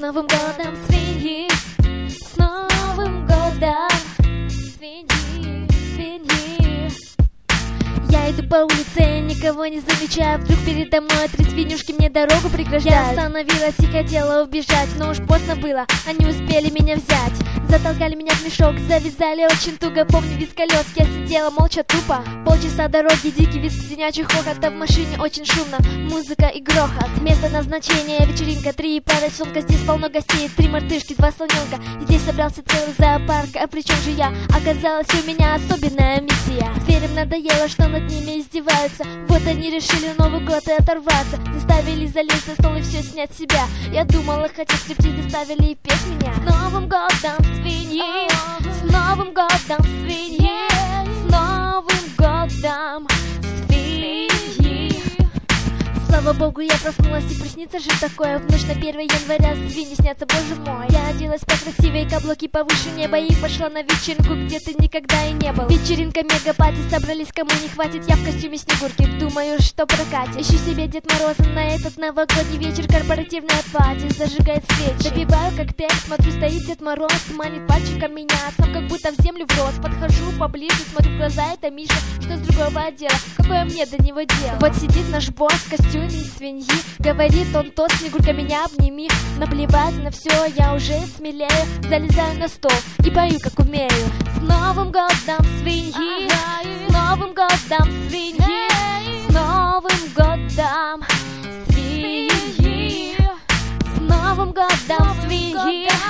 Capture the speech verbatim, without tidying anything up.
Новым годом, свиньи! С Новым годом! Свиньи, свиньи! Я иду по улице, никого не замечаю. Вдруг передо мной три свинюшки мне дорогу преграждают. Я остановилась и хотела убежать, но уж поздно было, они успели меня взять. Затолкали меня в мешок, завязали очень туго. Помню визг колес, я сидела молча тупо. Полчаса дороги, дикий визг свинячий хохот, а в машине очень шумно, музыка и грохот. Место назначения вечеринка, три поросенка. Здесь полно гостей, три мартышки, два слоненка. Здесь собрался целый зоопарк, а при чем же я? Оказалось, у меня особенная миссия. Зверям надоело, что над ними издеваются. Вот они решили Новый год и оторваться. Заставили залезть на стол и все снять с себя. Я думала, хотя стриптиз заставили и петь меня. С Новым годом, свиньи! С Новым годом, свиньи! С Новым годом, свиньи! Слава богу, я проснулась, и приснится же такое. В ночь на первое января свиньи снятся, боже мой. Я оделась покрасивее, каблуки повыше неба, и пошла на вечеринку, где ты никогда и не был. Вечеринка мега-пати, собрались кому не хватит. Я в костюме Снегурки, думаю, что прокатит. Ищу себе Дед Мороза на этот новогодний вечер. Корпоративная пати, зажигает свечи. Допиваю коктейль, смотрю, стоит Дед Мороз, манит пальчиком меня, сам как будто в землю врос. Подхожу поближе, смотрю в глаза, это Миша, что с другого отдела, какое мне до него дело. Вот сидит наш босс в костюме свиньи, говорит он тот: Снегурка, меня обними. Наплевать на все, я уже смелею. Залезаю на стол и пою, как умею. С Новым годом, свиньи! С Новым годом, свиньи! С Новым годом, свиньи! С Новым годом, свиньи!